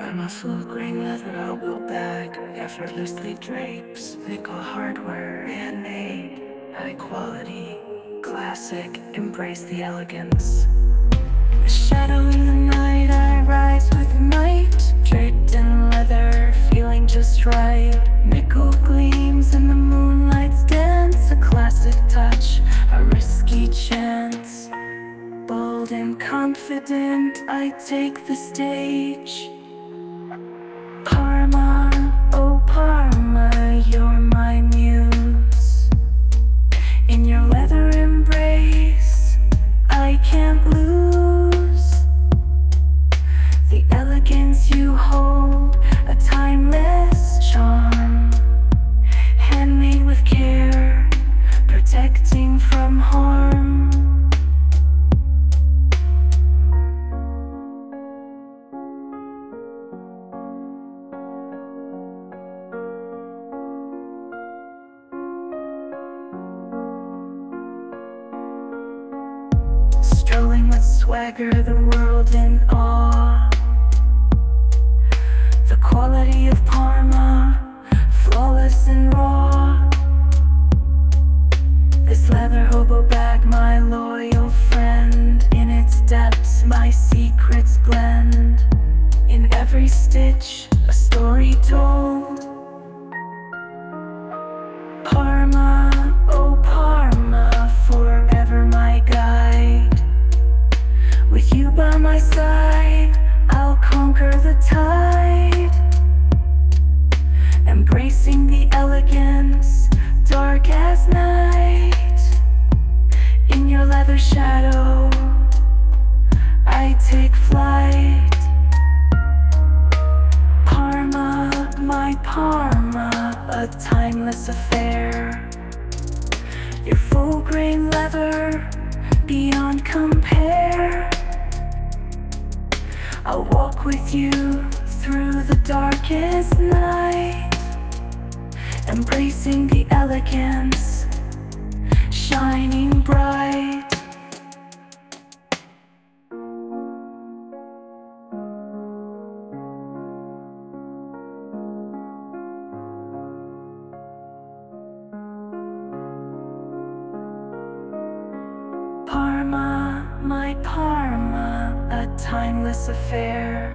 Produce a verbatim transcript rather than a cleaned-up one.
I'm a full grain leather elbow bag, effortlessly drapes, nickel hardware, handmade, high quality, classic, embrace the elegance. A shadow in the night, I rise with might, draped in leather, feeling just right. Nickel gleams and the moonlight's dance, a classic touch, a risky chance. Bold and confident, I take the stage. Parma, oh Parma, you're my muse. In your leather embrace, I can't lose. The elegance you hold, a timeless charm, handmade with care, protecting from harm. Strolling with swagger, the world in awe. The quality of Parma, flawless and raw. This leather hobo bag, my loyal friend. In its depths, my secrets blend. In every stitch, a story told. Parma, oh Parma, forever my guide. With you by my side, I'll conquer the tide. Embracing the elegance, dark as night. In your leather shadow, I take flight. Parma, my Parma, a timeless affair. Your full grain leather, beyond compare. I'll walk with you through the darkest night, embracing the elegance, shining bright. Parma, my Parma, a timeless affair.